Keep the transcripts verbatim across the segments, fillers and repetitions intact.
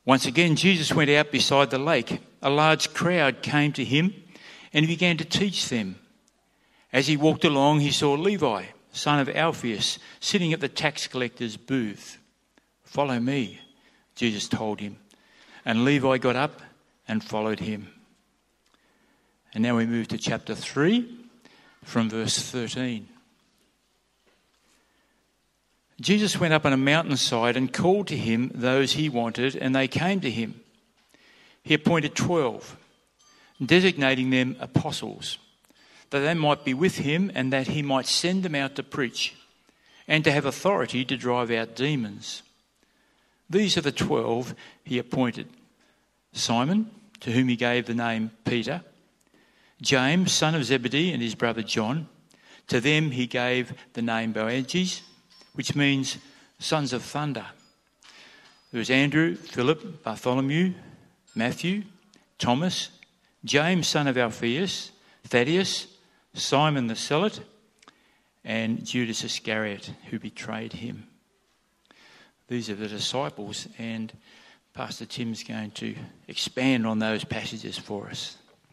Once again, Jesus went out beside the lake. A large crowd came to him, and he began to teach them. As he walked along, he saw Levi, son of Alphaeus, sitting at the tax collector's booth. "Follow me," Jesus told him. And Levi got up and followed him. And now we move to chapter three, from verse thirteen. Jesus went up on a mountainside and called to him those he wanted, and they came to him. He appointed twelve, designating them apostles, that they might be with him and that he might send them out to preach and to have authority to drive out demons. These are the twelve he appointed: Simon, to whom he gave the name Peter; James, son of Zebedee, and his brother John. To them he gave the name Boanerges, which means sons of thunder. There was Andrew, Philip, Bartholomew, Matthew, Thomas, James, son of Alphaeus, Thaddeus, Simon the Zealot, and Judas Iscariot, who betrayed him. These are the disciples, and Pastor Tim's going to expand on those passages for us.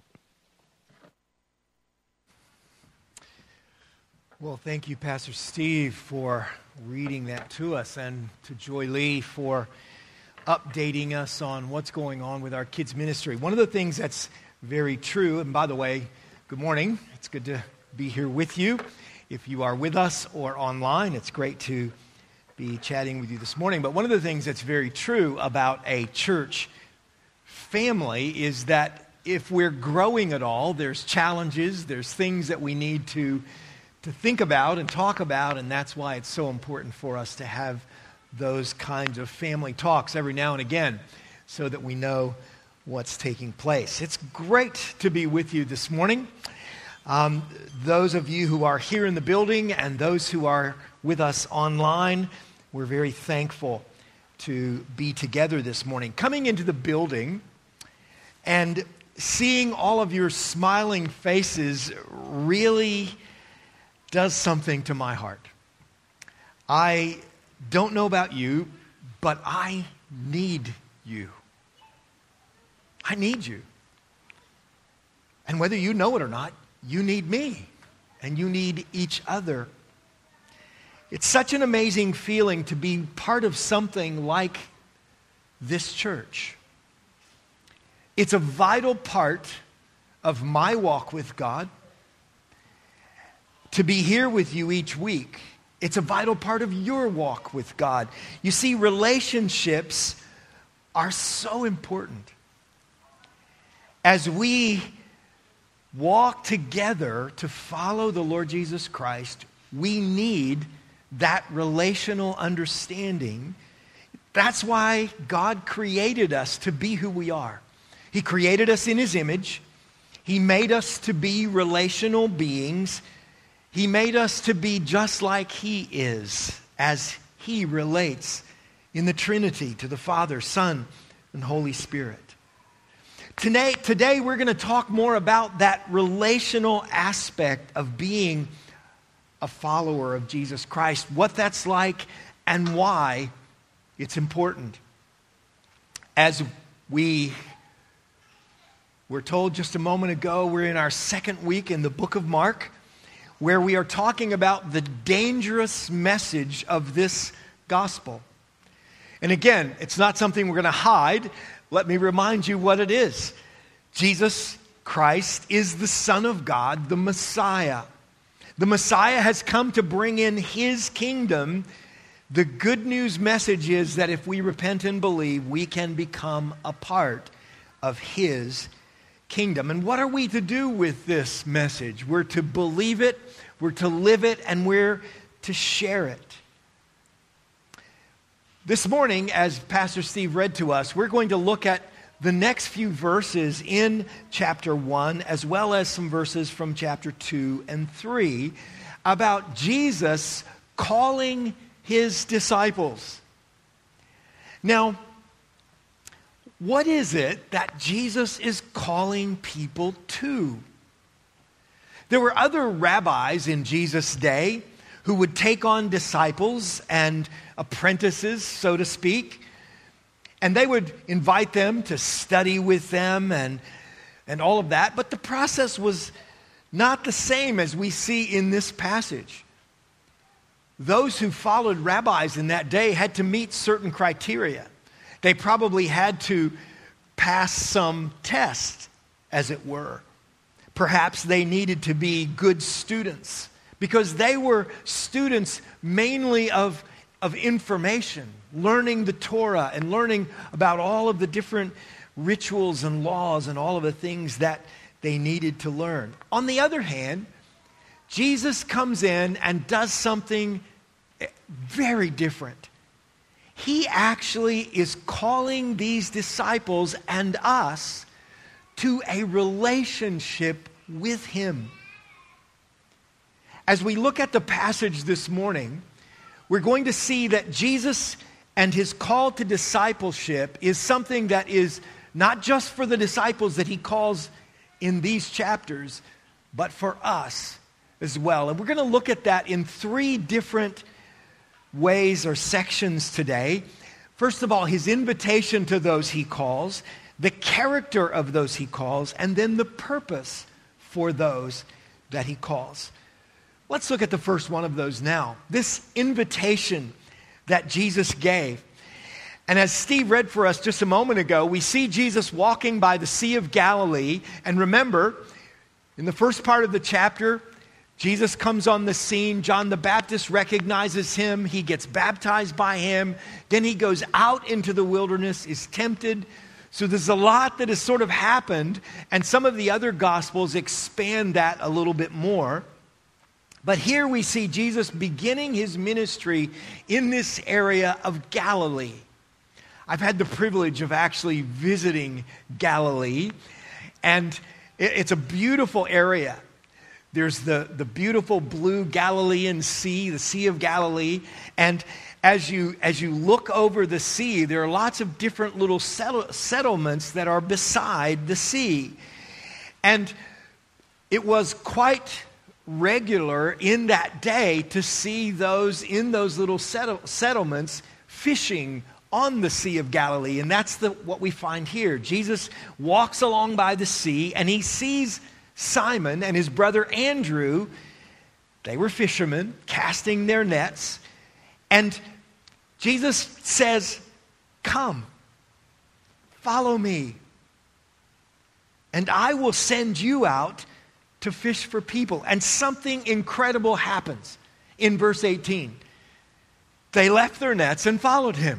Well, thank you, Pastor Steve, for reading that to us, and to Joy Lee for updating us on what's going on with our kids' ministry. One of the things that's very true, and by the way, good morning. It's good to be here with you. If you are with us or online, it's great to be chatting with you this morning. But one of the things that's very true about a church family is that if we're growing at all, there's challenges, there's things that we need to to think about and talk about, and that's why it's so important for us to have those kinds of family talks every now and again so that we know what's taking place. It's great to be with you this morning. Um, those of you who are here in the building and those who are with us online, we're very thankful to be together this morning. Coming into the building and seeing all of your smiling faces really does something to my heart. I don't know about you, but I need you. I need you. And whether you know it or not, you need me, and you need each other. It's such an amazing feeling to be part of something like this church. It's a vital part of my walk with God. To be here with you each week, it's a vital part of your walk with God. You see, relationships are so important. As we walk together to follow the Lord Jesus Christ, we need that relational understanding. That's why God created us to be who we are. He created us in His image. He made us to be relational beings. He made us to be just like He is, as He relates in the Trinity to the Father, Son, and Holy Spirit. Today, today we're going to talk more about that relational aspect of being a follower of Jesus Christ, what that's like and why it's important. As we were told just a moment ago, we're in our second week in the book of Mark, where we are talking about the dangerous message of this gospel. And again, it's not something we're going to hide. Let me remind you what it is. Jesus Christ is the Son of God, the Messiah. The Messiah has come to bring in His kingdom. The good news message is that if we repent and believe, we can become a part of His kingdom. And what are we to do with this message? We're to believe it, we're to live it, and we're to share it. This morning, as Pastor Steve read to us, we're going to look at the next few verses in chapter one, as well as some verses from chapter two and three, about Jesus calling His disciples. Now, what is it that Jesus is calling people to? There were other rabbis in Jesus' day who would take on disciples and apprentices, so to speak. And they would invite them to study with them and, and all of that. But the process was not the same as we see in this passage. Those who followed rabbis in that day had to meet certain criteria. They probably had to pass some test, as it were. Perhaps they needed to be good students because they were students mainly of, of information, learning the Torah and learning about all of the different rituals and laws and all of the things that they needed to learn. On the other hand, Jesus comes in and does something very different. He actually is calling these disciples and us to a relationship with Him. As we look at the passage this morning, we're going to see that Jesus and His call to discipleship is something that is not just for the disciples that He calls in these chapters, but for us as well. And we're going to look at that in three different ways or sections today. First of all, His invitation to those He calls, the character of those He calls, and then the purpose for those that He calls. Let's look at the first one of those now. This invitation that Jesus gave. And as Steve read for us just a moment ago, we see Jesus walking by the Sea of Galilee. And remember, in the first part of the chapter, Jesus comes on the scene. John the Baptist recognizes Him. He gets baptized by Him. Then He goes out into the wilderness, is tempted. So there's a lot that has sort of happened. And some of the other Gospels expand that a little bit more. But here we see Jesus beginning His ministry in this area of Galilee. I've had the privilege of actually visiting Galilee. And it's a beautiful area. There's the, the beautiful blue Galilean Sea, the Sea of Galilee. And as you, as you look over the sea, there are lots of different little settle, settlements that are beside the sea. And it was quite regular in that day to see those in those little settle, settlements fishing on the Sea of Galilee. And that's the, what we find here. Jesus walks along by the sea and He sees Simon and his brother Andrew. They were fishermen casting their nets. And Jesus says, "Come, follow me, and I will send you out to fish for people." And something incredible happens in verse eighteen. They left their nets and followed Him.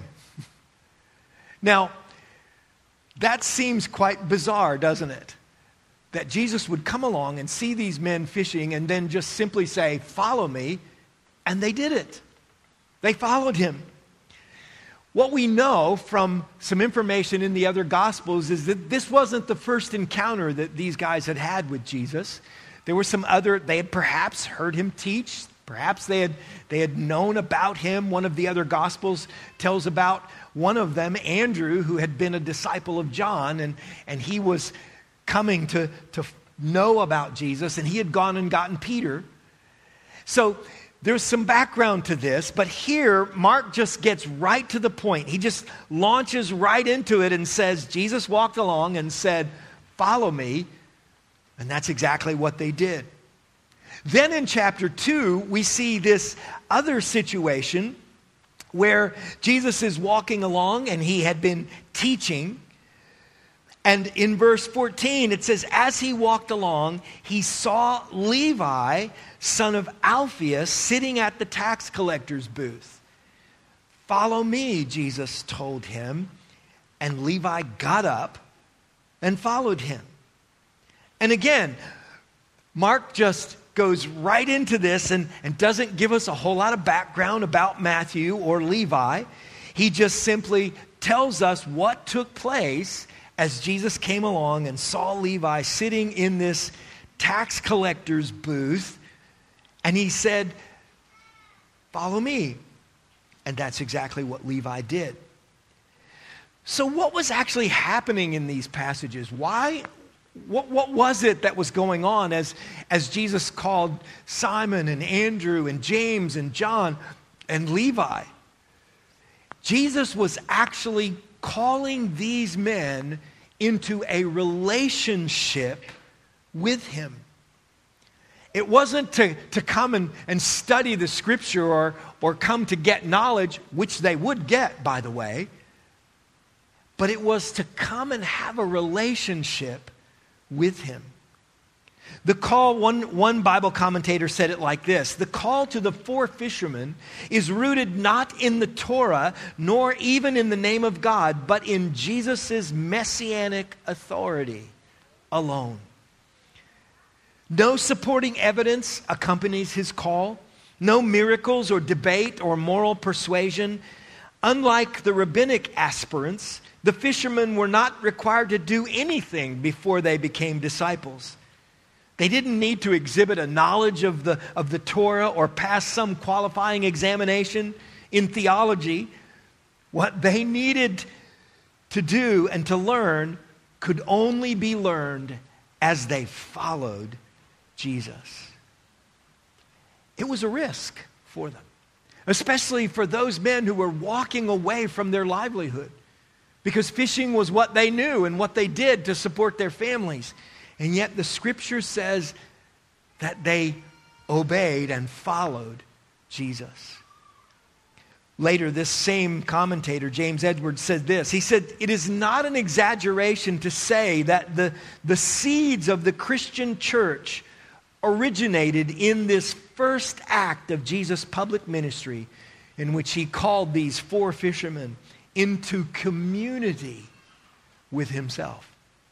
Now, that seems quite bizarre, doesn't it? That Jesus would come along and see these men fishing and then just simply say, "Follow me," and they did it. They followed Him. What we know from some information in the other Gospels is that this wasn't the first encounter that these guys had had with Jesus. There were some other, they had perhaps heard Him teach. Perhaps they had, they had known about Him. One of the other Gospels tells about one of them, Andrew, who had been a disciple of John, and, and he was coming to, to know about Jesus, and he had gone and gotten Peter. So there's some background to this, but here Mark just gets right to the point. He just launches right into it and says, Jesus walked along and said, "Follow me," and that's exactly what they did. Then in chapter two, we see this other situation where Jesus is walking along and He had been teaching. And in verse fourteen, it says, as He walked along, He saw Levi, son of Alphaeus, sitting at the tax collector's booth. "Follow me," Jesus told him. And Levi got up and followed Him. And again, Mark just goes right into this and, and doesn't give us a whole lot of background about Matthew or Levi. He just simply tells us what took place as Jesus came along and saw Levi sitting in this tax collector's booth. And He said, "Follow me." And that's exactly what Levi did. So what was actually happening in these passages? Why? What, what was it that was going on as, as Jesus called Simon and Andrew and James and John and Levi? Jesus was actually calling these men into a relationship with him. It wasn't to, to come and, and study the scripture or, or come to get knowledge, which they would get, by the way. But it was to come and have a relationship with him. The call, one, one Bible commentator said it like this: the call to the four fishermen is rooted not in the Torah, nor even in the name of God, but in Jesus' messianic authority alone. No supporting evidence accompanies his call. No miracles or debate or moral persuasion. Unlike the rabbinic aspirants, the fishermen were not required to do anything before they became disciples. They didn't need to exhibit a knowledge of the, of the Torah or pass some qualifying examination in theology. What they needed to do and to learn could only be learned as they followed Jesus. It was a risk for them, especially for those men who were walking away from their livelihood, because fishing was what they knew and what they did to support their families. And yet the scripture says that they obeyed and followed Jesus. Later, this same commentator, James Edwards, said this. He said, "It is not an exaggeration to say that the, the seeds of the Christian church originated in this first act of Jesus' public ministry, in which he called these four fishermen into community with himself."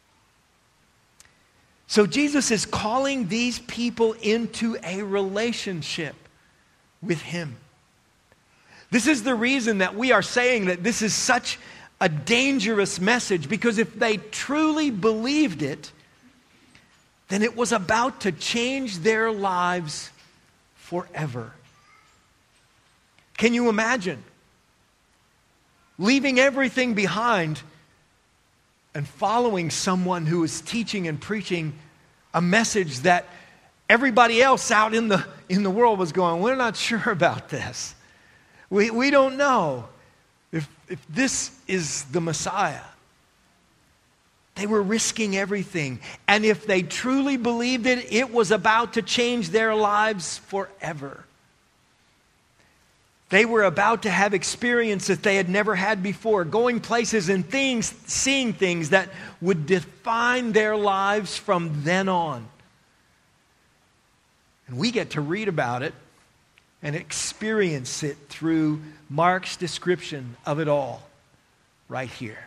So Jesus is calling these people into a relationship with him. This is the reason that we are saying that this is such a dangerous message, because if they truly believed it, then it was about to change their lives forever. Can you imagine leaving everything behind and following someone who is teaching and preaching a message that everybody else out in the, in the world was going, "We're not sure about this. We, we don't know if, if this is the Messiah." They were risking everything. And if they truly believed it, it was about to change their lives forever. They were about to have experience that they had never had before, going places and things, seeing things that would define their lives from then on. And we get to read about it and experience it through Mark's description of it all right here.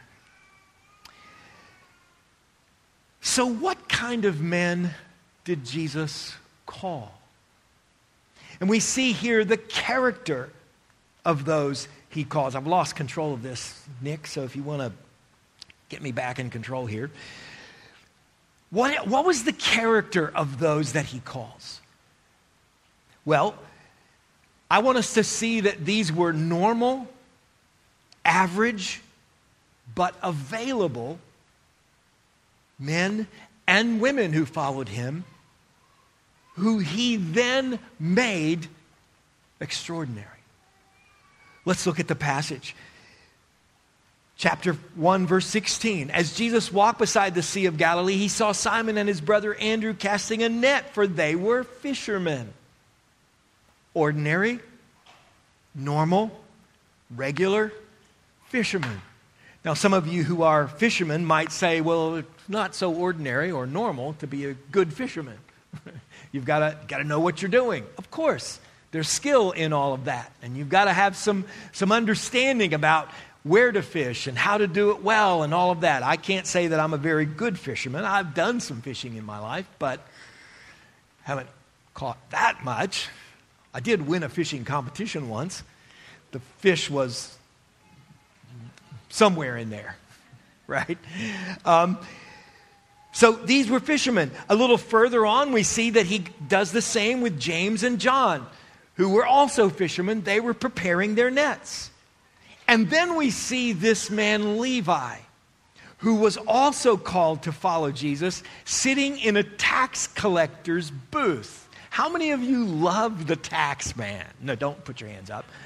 So what kind of men did Jesus call? And we see here the character of those he calls. I've lost control of this, Nick, so if you want to get me back in control here. What, what was the character of those that he calls? Well, I want us to see that these were normal, average, but available men and women who followed him, who he then made extraordinary. Let's look at the passage. Chapter one, verse sixteen. As Jesus walked beside the Sea of Galilee, he saw Simon and his brother Andrew casting a net, for they were fishermen. Ordinary, normal, regular fishermen. Now, some of you who are fishermen might say, well, it's not so ordinary or normal to be a good fisherman. You've got to got to know what you're doing. Of course, there's skill in all of that. And you've got to have some, some understanding about where to fish and how to do it well and all of that. I can't say that I'm a very good fisherman. I've done some fishing in my life, but haven't caught that much. I did win a fishing competition once. The fish was somewhere in there, right? Um, so these were fishermen. A little further on, we see that he does the same with James and John, who were also fishermen. They were preparing their nets. And then we see this man Levi, who was also called to follow Jesus, sitting in a tax collector's booth. How many of you love the tax man? No, don't put your hands up.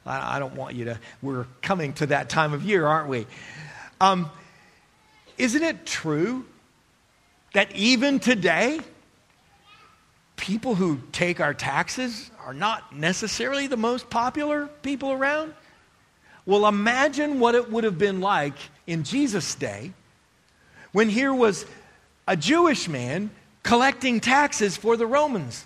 I, I don't want you to, we're coming to that time of year, aren't we? Um, isn't it true that even today, people who take our taxes are not necessarily the most popular people around? Well, imagine what it would have been like in Jesus' day when here was a Jewish man collecting taxes for the Romans.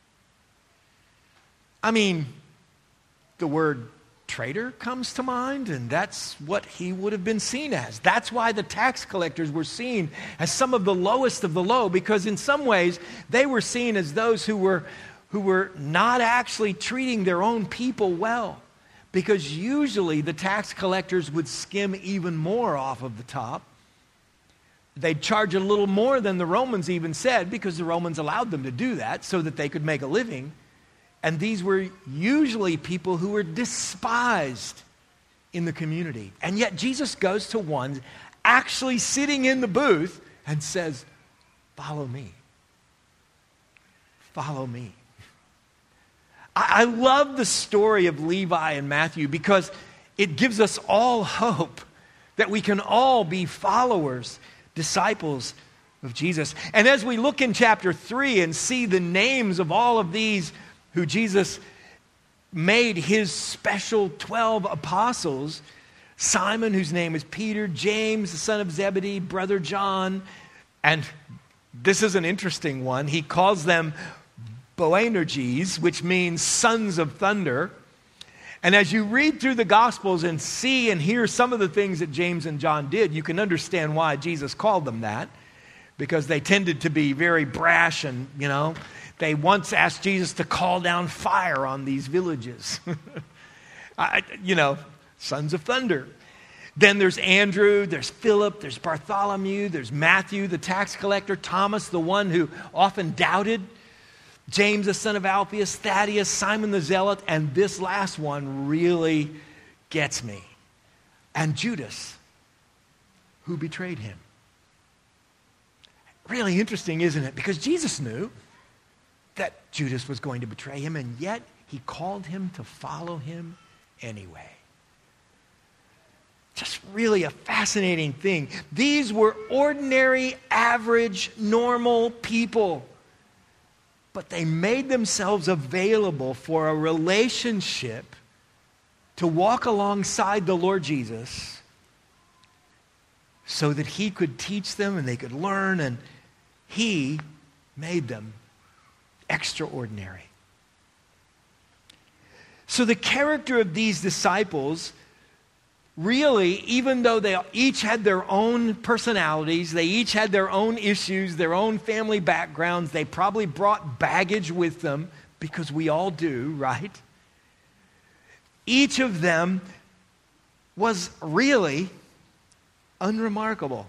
I mean, the word traitor comes to mind, and that's what he would have been seen as. That's why the tax collectors were seen as some of the lowest of the low, because in some ways they were seen as those who were, who were not actually treating their own people well. Because usually the tax collectors would skim even more off of the top. They'd charge a little more than the Romans even said, because the Romans allowed them to do that so that they could make a living. And these were usually people who were despised in the community. And yet Jesus goes to one actually sitting in the booth and says, "Follow me. Follow me." I, I love the story of Levi and Matthew because it gives us all hope that we can all be followers, disciples of Jesus. And as we look in chapter three and see the names of all of these who Jesus made his special twelve apostles, Simon, whose name is Peter, James, the son of Zebedee, brother John, and this is an interesting one. He calls them Boanerges, which means sons of thunder. And as you read through the Gospels and see and hear some of the things that James and John did, you can understand why Jesus called them that, because they tended to be very brash and, you know, they once asked Jesus to call down fire on these villages. I, you know, sons of thunder. Then there's Andrew, there's Philip, there's Bartholomew, there's Matthew, the tax collector, Thomas, the one who often doubted, James, the son of Alphaeus, Thaddeus, Simon the Zealot, and this last one really gets me. And Judas, who betrayed him. Really interesting, isn't it? Because Jesus knew that Judas was going to betray him, and yet he called him to follow him anyway. Just really a fascinating thing. These were ordinary, average, normal people, but they made themselves available for a relationship to walk alongside the Lord Jesus so that he could teach them and they could learn, and he made them extraordinary. So the character of these disciples, really, even though they each had their own personalities, they each had their own issues, their own family backgrounds, they probably brought baggage with them, because we all do, right? Each of them was really unremarkable.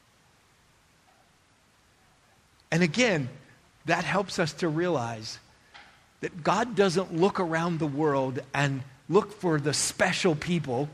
And again, that helps us to realize that God doesn't look around the world and look for the special people.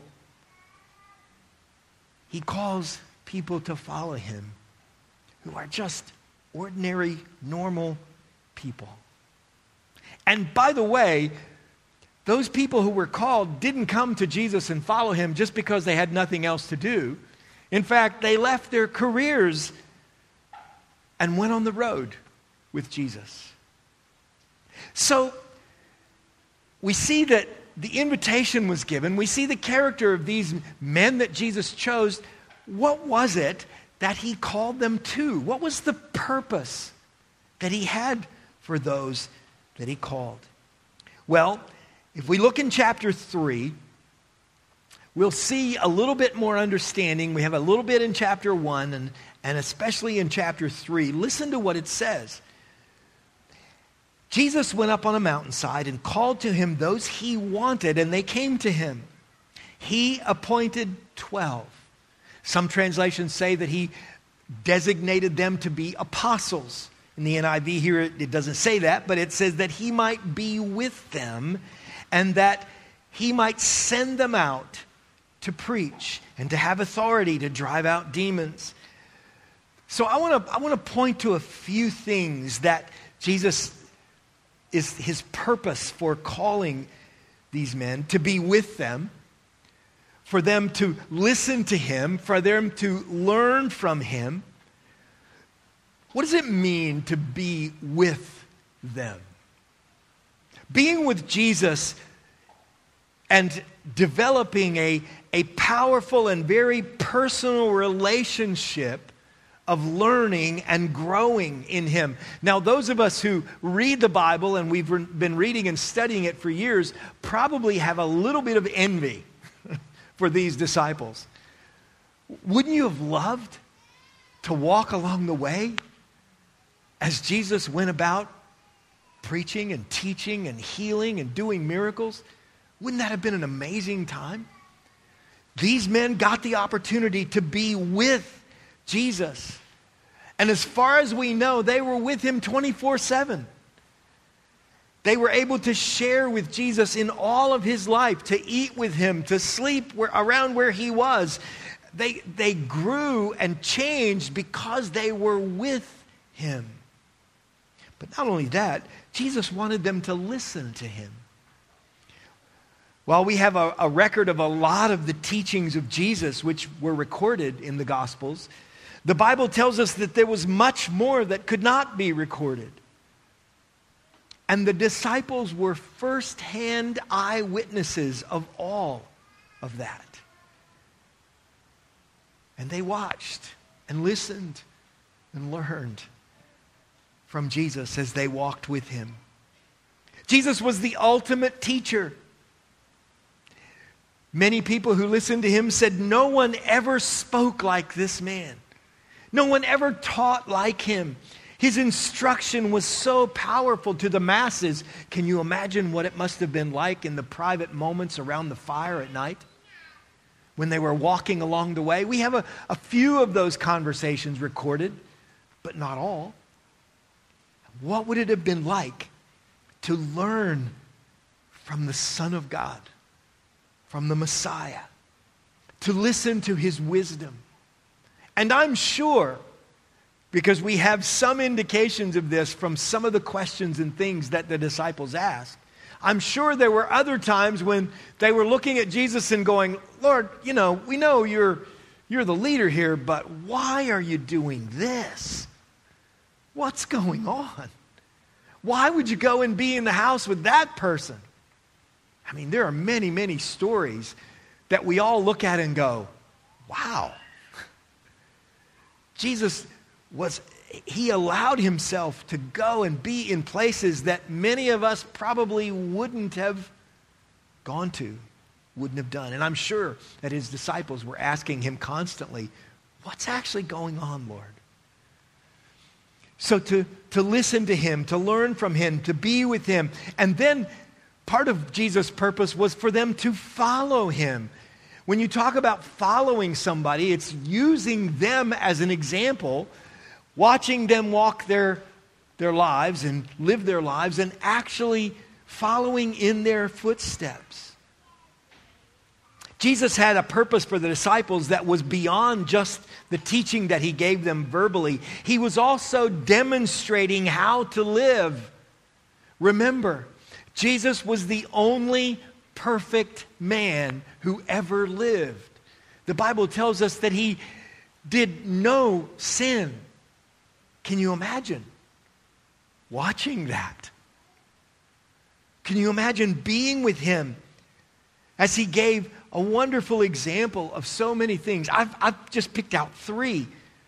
He calls people to follow him who are just ordinary, normal people. And by the way, those people who were called didn't come to Jesus and follow him just because they had nothing else to do. In fact, they left their careers and went on the road with Jesus. So we see that the invitation was given. We see the character of these men that Jesus chose. What was it that he called them to? What was the purpose that he had for those that he called? Well, if we look in chapter three, we'll see a little bit more understanding. We have a little bit in chapter one, and, and especially in chapter three. Listen to what it says. Jesus went up on a mountainside and called to him those he wanted, and they came to him. He appointed twelve. Some translations say that he designated them to be apostles. In the N I V here, it doesn't say that, but it says that he might be with them and that he might send them out to preach and to have authority to drive out demons. So I want to I want to point to a few things that Jesus is his purpose for calling these men, to be with them, for them to listen to him, for them to learn from him. What does it mean to be with them? Being with Jesus and developing a, a powerful and very personal relationship of learning and growing in him. Now, those of us who read the Bible, and we've re- been reading and studying it for years, probably have a little bit of envy for these disciples. Wouldn't you have loved to walk along the way as Jesus went about preaching and teaching and healing and doing miracles? Wouldn't that have been an amazing time? These men got the opportunity to be with Jesus. And as far as we know, they were with him twenty-four seven. They were able to share with Jesus in all of his life, to eat with him, to sleep where, around where he was. They, they grew and changed because they were with him. But not only that, Jesus wanted them to listen to him. While we have a, a record of a lot of the teachings of Jesus, which were recorded in the Gospels, the Bible tells us that there was much more that could not be recorded. And the disciples were first-hand eyewitnesses of all of that. And they watched and listened and learned from Jesus as they walked with him. Jesus was the ultimate teacher. Many people who listened to him said no one ever spoke like this man. No one ever taught like him. His instruction was so powerful to the masses. Can you imagine what it must have been like in the private moments around the fire at night when they were walking along the way? We have a, a few of those conversations recorded, but not all. What would it have been like to learn from the Son of God, from the Messiah, to listen to his wisdom? And I'm sure, because we have some indications of this from some of the questions and things that the disciples asked, I'm sure there were other times when they were looking at Jesus and going, Lord, you know, we know you're, you're the leader here, but why are you doing this? What's going on? Why would you go and be in the house with that person? I mean, there are many, many stories that we all look at and go, wow. Jesus was, he allowed himself to go and be in places that many of us probably wouldn't have gone to, wouldn't have done. And I'm sure that his disciples were asking him constantly, what's actually going on, Lord? So to, to listen to him, to learn from him, to be with him. And then part of Jesus' purpose was for them to follow him. When you talk about following somebody, it's using them as an example, watching them walk their, their lives and live their lives, and actually following in their footsteps. Jesus had a purpose for the disciples that was beyond just the teaching that he gave them verbally. He was also demonstrating how to live. Remember, Jesus was the only perfect man who ever lived. The Bible tells us that he did no sin. Can you imagine watching that? Can you imagine being with him as he gave a wonderful example of so many things? I've, I've just picked out three.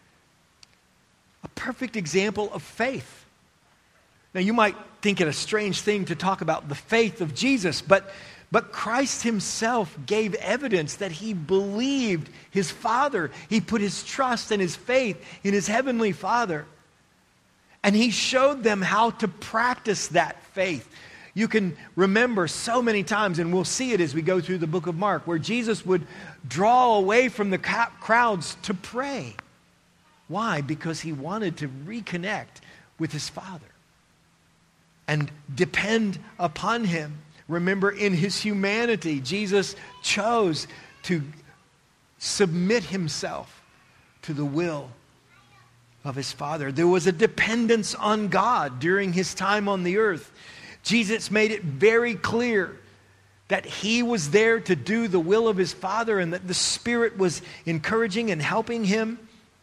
A perfect example of faith. Now, you might think it a strange thing to talk about the faith of Jesus, but But Christ himself gave evidence that he believed his Father. He put his trust and his faith in his heavenly Father. And he showed them how to practice that faith. You can remember so many times, and we'll see it as we go through the book of Mark, where Jesus would draw away from the crowds to pray. Why? Because he wanted to reconnect with his Father and depend upon him. Remember, in his humanity, Jesus chose to submit himself to the will of his Father. There was a dependence on God during his time on the earth. Jesus made it very clear that he was there to do the will of his Father and that the Spirit was encouraging and helping him.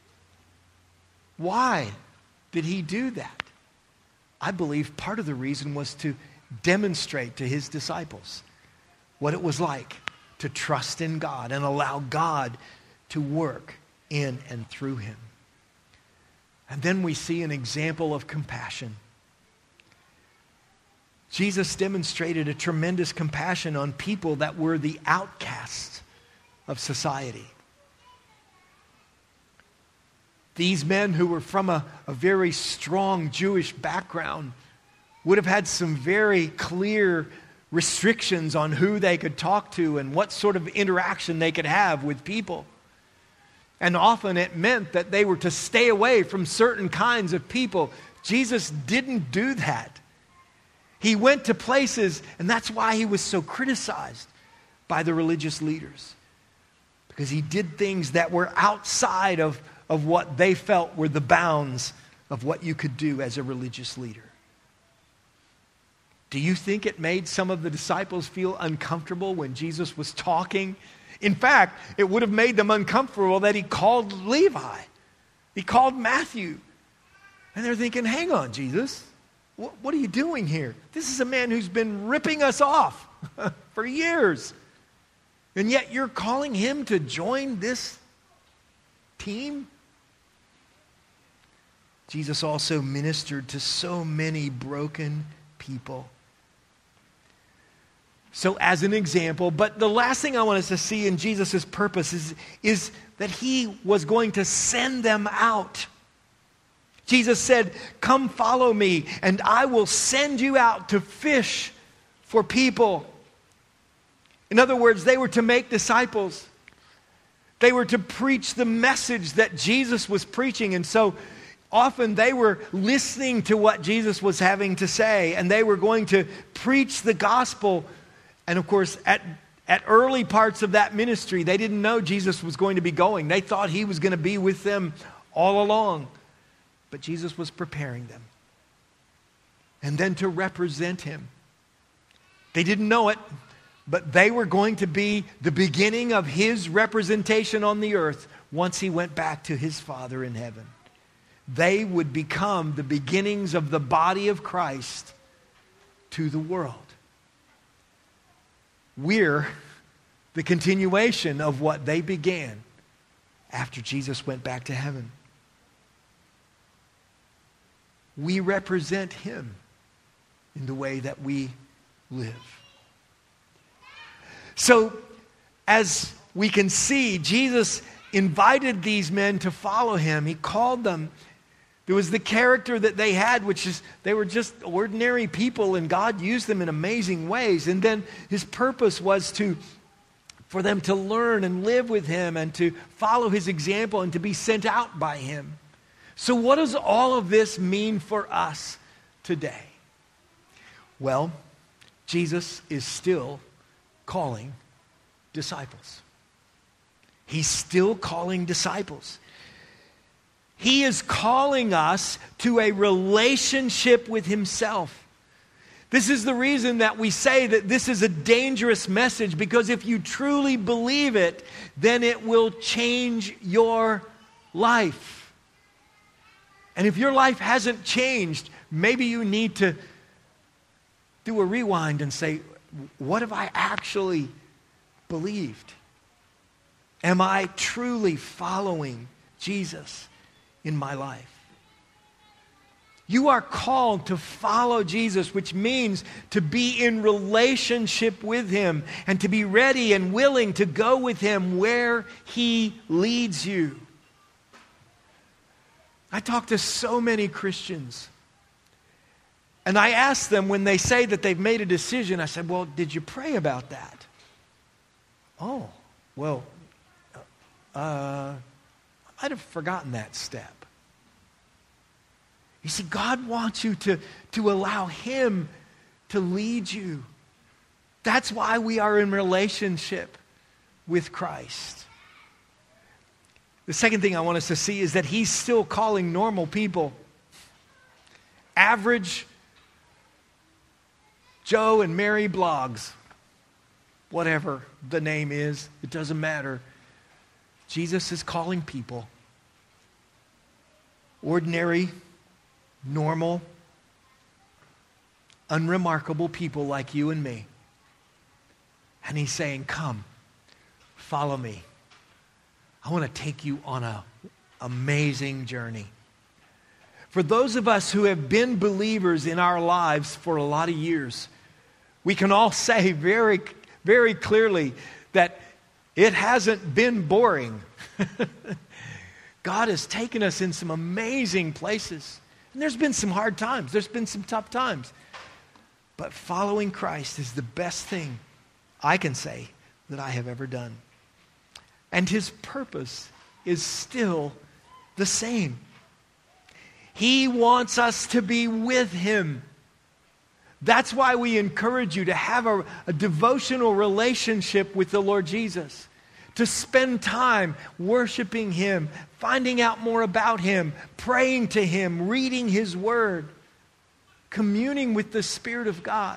Why did he do that? I believe part of the reason was to demonstrate to his disciples what it was like to trust in God and allow God to work in and through him. And then we see an example of compassion. Jesus demonstrated a tremendous compassion on people that were the outcasts of society. These men who were from a, a very strong Jewish background would have had some very clear restrictions on who they could talk to and what sort of interaction they could have with people. And often it meant that they were to stay away from certain kinds of people. Jesus didn't do that. He went to places, and that's why he was so criticized by the religious leaders. Because he did things that were outside of, of what they felt were the bounds of what you could do as a religious leader. Do you think it made some of the disciples feel uncomfortable when Jesus was talking? In fact, it would have made them uncomfortable that he called Levi. He called Matthew. And they're thinking, hang on, Jesus. What, what are you doing here? This is a man who's been ripping us off for years. And yet you're calling him to join this team? Jesus also ministered to so many broken people. So as an example, but the last thing I want us to see in Jesus' purpose is, is that he was going to send them out. Jesus said, come follow me and I will send you out to fish for people. In other words, they were to make disciples. They were to preach the message that Jesus was preaching. And so often they were listening to what Jesus was having to say, and they were going to preach the gospel. And of course, at, at early parts of that ministry, they didn't know Jesus was going to be going. They thought he was going to be with them all along. But Jesus was preparing them. And then to represent him. They didn't know it, but they were going to be the beginning of his representation on the earth once he went back to his Father in heaven. They would become the beginnings of the body of Christ to the world. We're the continuation of what they began after Jesus went back to heaven. We represent him in the way that we live. So, as we can see, Jesus invited these men to follow him. He called them. There was the character that they had, which is they were just ordinary people, and God used them in amazing ways. And then his purpose was to for them to learn and live with him and to follow his example and to be sent out by him. So what does all of this mean for us today? Well, Jesus is still calling disciples. He's still calling disciples. He is calling us to a relationship with himself. This is the reason that we say that this is a dangerous message, because if you truly believe it, then it will change your life. And if your life hasn't changed, maybe you need to do a rewind and say, what have I actually believed? Am I truly following Jesus in my life? You are called to follow Jesus, which means to be in relationship with him and to be ready and willing to go with him where he leads you. I talk to so many Christians, and I ask them when they say that they've made a decision, I said, well, did you pray about that? Oh, well, uh, I might have forgotten that step. You see, God wants you to, to allow him to lead you. That's why we are in relationship with Christ. The second thing I want us to see is that he's still calling normal people, average Joe and Mary Blogs, whatever the name is, it doesn't matter. Jesus is calling people, ordinary, normal, unremarkable people like you and me. And he's saying, come, follow me. I want to take you on an amazing journey. For those of us who have been believers in our lives for a lot of years, we can all say very, very clearly that it hasn't been boring. God has taken us in some amazing places. And there's been some hard times. There's been some tough times. But following Christ is the best thing I can say that I have ever done. And his purpose is still the same. He wants us to be with him. That's why we encourage you to have a, a devotional relationship with the Lord Jesus. To spend time worshiping him, finding out more about him, praying to him, reading his word, communing with the Spirit of God.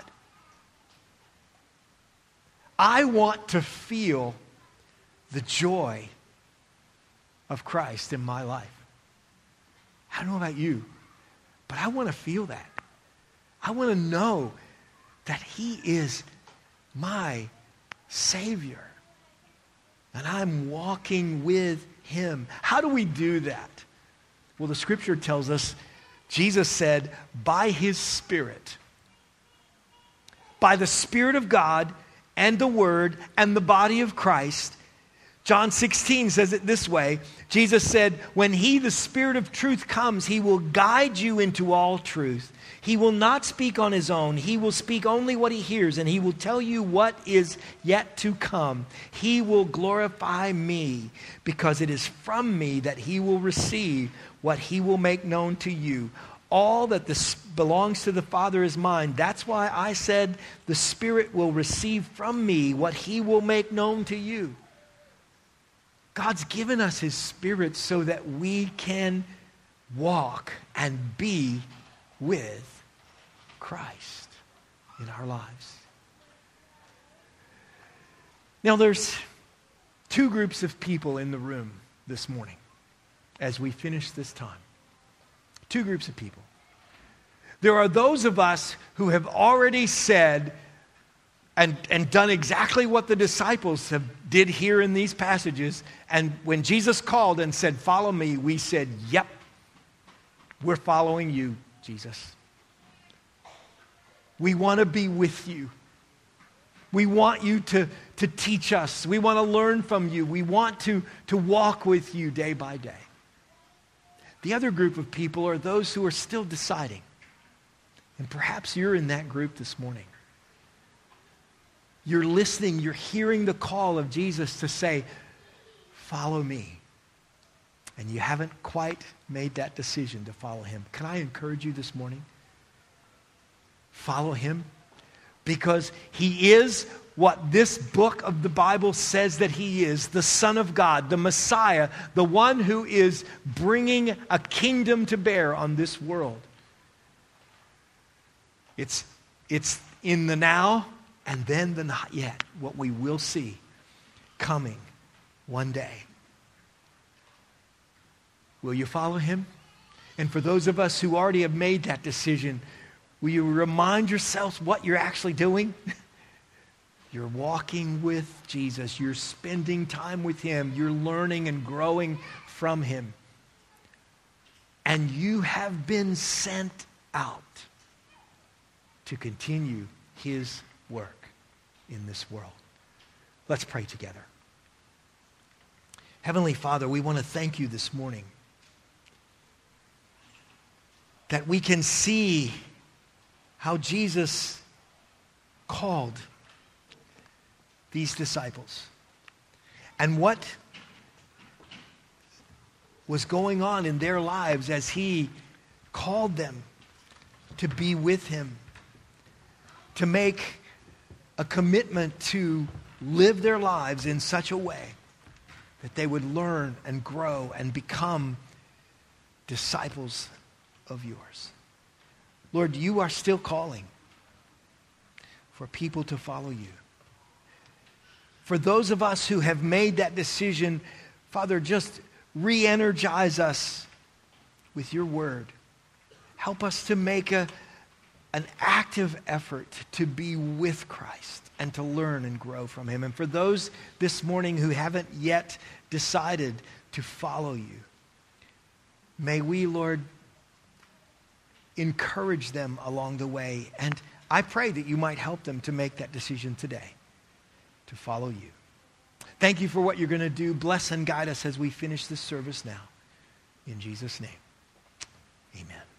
I want to feel the joy of Christ in my life. I don't know about you, but I want to feel that. I want to know that he is my Savior. And I'm walking with him. How do we do that? Well, the scripture tells us, Jesus said, by his Spirit, by the Spirit of God and the Word and the body of Christ. John sixteen says it this way. Jesus said, when he, the Spirit of truth, comes, he will guide you into all truth. He will not speak on his own. He will speak only what he hears, and he will tell you what is yet to come. He will glorify me, because it is from me that he will receive what he will make known to you. All that this belongs to the Father is mine. That's why I said the Spirit will receive from me what he will make known to you. God's given us his Spirit so that we can walk and be with Christ in our lives. Now there's two groups of people in the room this morning as we finish this time. Two groups of people. There are those of us who have already said and, and done exactly what the disciples have did here in these passages. And when Jesus called and said, follow me, we said, yep, we're following you, Jesus. We want to be with you. We want you to, to teach us. We want to learn from you. We want to, to walk with you day by day. The other group of people are those who are still deciding. And perhaps you're in that group this morning. You're listening, you're hearing the call of Jesus to say, follow me. And you haven't quite made that decision to follow him. Can I encourage you this morning? Follow him, because he is what this book of the Bible says that he is, the Son of God, the Messiah, the one who is bringing a kingdom to bear on this world. It's, it's in the now and then the not yet, what we will see coming one day. Will you follow him? And for those of us who already have made that decision, will you remind yourselves what you're actually doing? You're walking with Jesus. You're spending time with him. You're learning and growing from him. And you have been sent out to continue his work in this world. Let's pray together. Heavenly Father, we want to thank you this morning that we can see how Jesus called these disciples and what was going on in their lives as he called them to be with him, to make a commitment to live their lives in such a way that they would learn and grow and become disciples of yours. Lord, you are still calling for people to follow you. For those of us who have made that decision, Father, just re-energize us with your word. Help us to make a, an active effort to be with Christ and to learn and grow from him. And for those this morning who haven't yet decided to follow you, may we, Lord, encourage them along the way. And I pray that you might help them to make that decision today, to follow you. Thank you for what you're going to do. Bless and guide us as we finish this service now. In Jesus' name, amen.